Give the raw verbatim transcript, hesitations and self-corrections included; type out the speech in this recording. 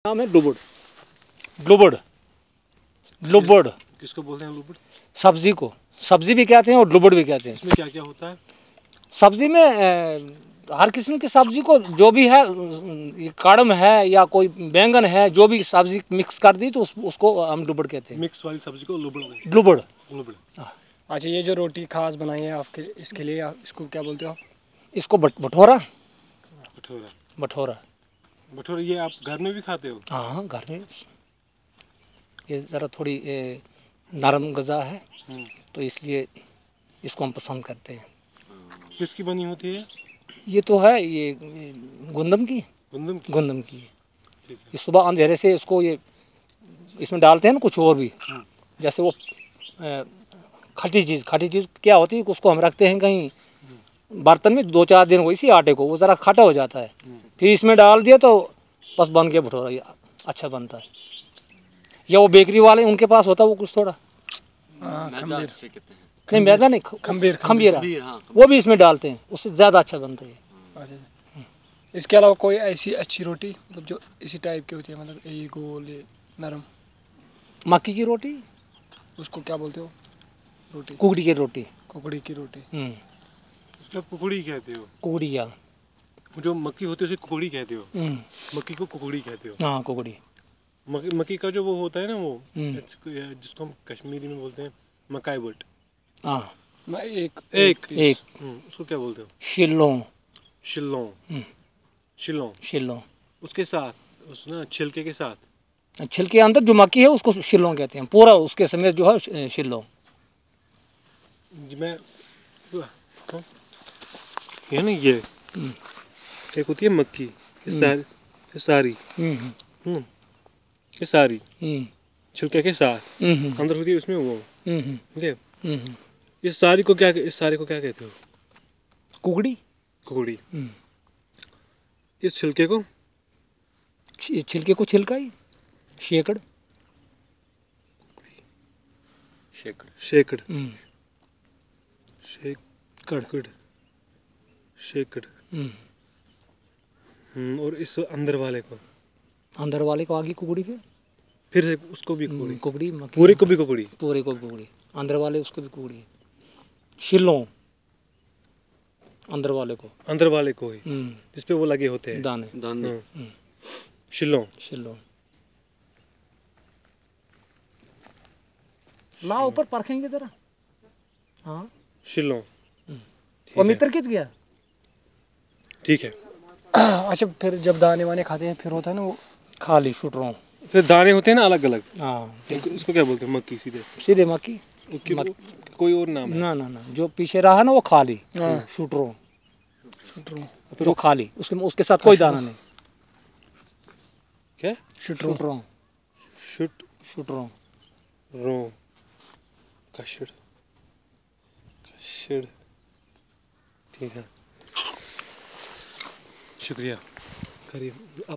नाम है लुबड़। लुबड़ लुबड़ किसको बोलते हैं लुबड़? सब्जी को सब्जी भी कहते हैं और लुबड़ भी कहते हैं। इसमें क्या क्या होता है? सब्जी में अ, हर किस्म की सब्जी को जो भी है, ये कड़म है या कोई बैंगन है, जो भी सब्जी मिक्स कर दी तो उस, उसको हम लुबड़ कहते हैं। मिक्स वाली सब्जी को लुबड़ बोलते हैं। लुबड़ लुबड़। अच्छा, ये जो रोटी खास बनाई है आपके इसके लिए, आप इसको क्या बोलते हो आप? इसको बट भटोरा भटोरा। भटोरा भटोरा ये आप घर में भी खाते हो? हाँ, घर में। ये ज़रा थोड़ी ए, नरम गज़ा है तो इसलिए इसको हम पसंद करते हैं। किसकी बनी होती है? ये तो है ये गुंदम की गंदम की। गुंदम की है। ठीक है। ये सुबह अंधेरे से इसको ये इसमें डालते हैं ना कुछ और भी, जैसे वो अ, खट्टी चीज़ खट्टी चीज़ क्या होती है, उसको हम रखते हैं कहीं बर्तन में दो चार दिन, वो इसी आटे को वो ज़रा खट्टा हो जाता है, फिर इसमें डाल दिया तो बस बन के भटूरा ये अच्छा बनता है। या वो बेकरी वाले उनके पास होता है वो कुछ थोड़ा खमीर से कहते हैं। नहीं, मैदा नहीं, खमीर खमीरा, खमीर, हाँ, वो भी इसमें डालते हैं, उससे ज़्यादा अच्छा बनता है। अच्छा, इसके अलावा कोई ऐसी अच्छी रोटी मतलब जो इसी टाइप की होती है, मतलब ये गोल ये नरम, मक्की की रोटी, उसको क्या बोलते हो? रोटी, कुकड़ी की रोटी। कुकड़ी की रोटी। हम्म, उसको आप कुकड़ी कहते हो? कुकड़ी या जो मक्की होती है उसे कुकड़ी कहते हो? हम्म, मक्की को कुकड़ी कहते हो? हाँ कुकड़ी। मक्की मक्की का जो वो होता है ना वो, हम्म। जिसको हम कश्मीरी में बोलते हैं मकाई बट। हाँ, मैं एक एक एक हम्म, उसको क्या बोलते हो? शिलों शिलोंग। शिलोंग। शिलों उसके साथ उस ना छिलके के साथ छिलके अंदर जो मक्की है उसको शिलों कहते हैं, पूरा उसके समेत जो है शिलों। जी मैं हाँ, ये ना ये एक होती है मक्की, ये सारी ये सारी हम्म हम्म ये सारी हम्म छिलके के साथ हम्म अंदर होती है उसमें वो, हम्म ठीक है? हम्म, इस सारी को क्या इस सारी को क्या कहते हो? कुकड़ी। कुकड़ी। इस छिलके को छि- छिलके को छिलका ही शेकड़। शेकड़। शेकड़। हम्म, शेकड़ शेकड़। हम्म, हम्म और इस अंदर वाले को अंदर वाले को आगे कुकड़ी के, फिर से उसको भी हम्म, कुकड़ी। कुकड़ी मक्की पूरे को भी कुकड़ी। पूरे को कुकड़ी, अंदर वाले उसको भी कुकड़ी, शिलों अंदर वाले को, अंदर वाले को ही हम्म, जिस पे वो लगे होते हैं दाने दाने। हाँ। शिलोंग। शिलों। ला ऊपर परखेंगे जरा। हाँ, शिलोंग। और ठीक है मित्र कित गया। ठीक है। अच्छा, फिर जब दाने वाने खाते हैं फिर होता है ना वो खाली छूट रहा हूँ। फिर दाने होते हैं ना अलग अलग, हाँ, उसको क्या बोलते हैं? मक्की सीधे सीधे मक्की। उसकी मक- वो- कोई और नाम है? ना ना ना, जो पीछे रहा ना वो खाली हाँ। शूट रहा, शुट्रो फिर जो वो खाली उसके उसके साथ कोई दाना नहीं। क्या? शुट्रो शूट रहा शुट शूट रहा रो कशड़ कशड़। ठीक है, शुक्रिया। करिए आप।